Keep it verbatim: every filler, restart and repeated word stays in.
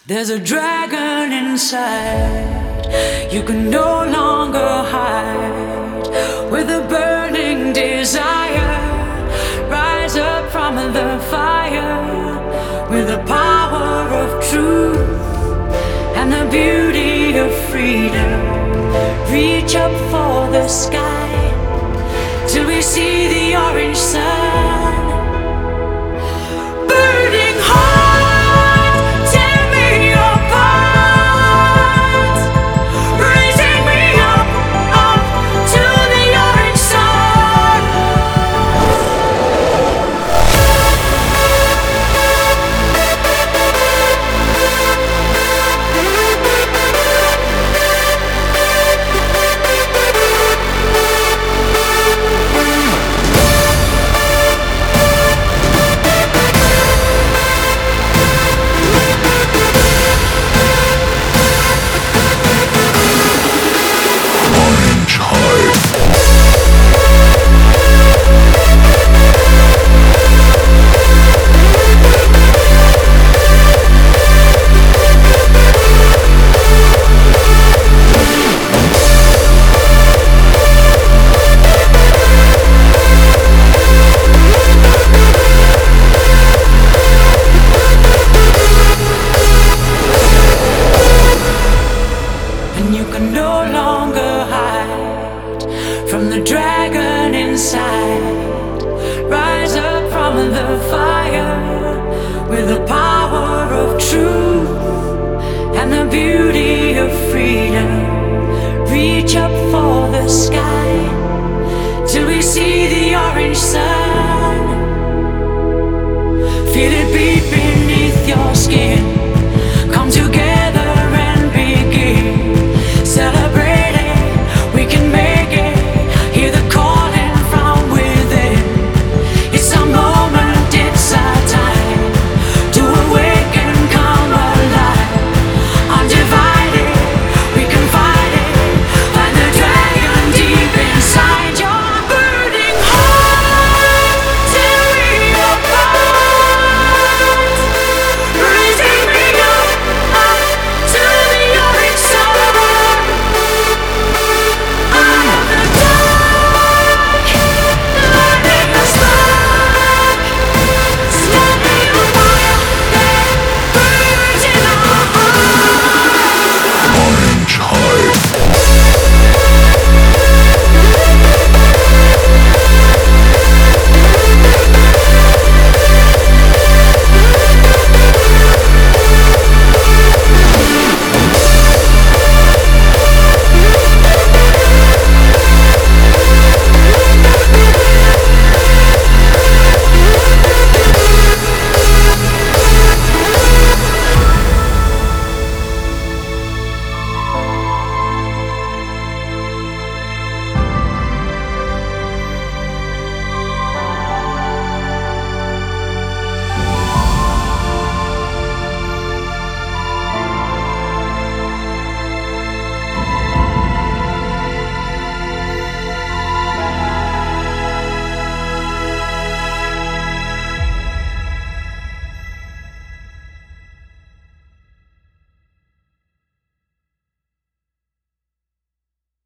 There's a dragon inside, you can no longer hide. With a burning desire, rise up from the fire. With the power of truth and the beauty of freedom, reach up for the sky till we see the orange sun. Burning heart, tear me apart, raising me up, up to the orange sun. You can no longer hide from the dragon inside. Rise up from the fire with the power of truth and the beauty of freedom. Reach up for the sky till we see the orange sun. Feel it beat beneath your skin.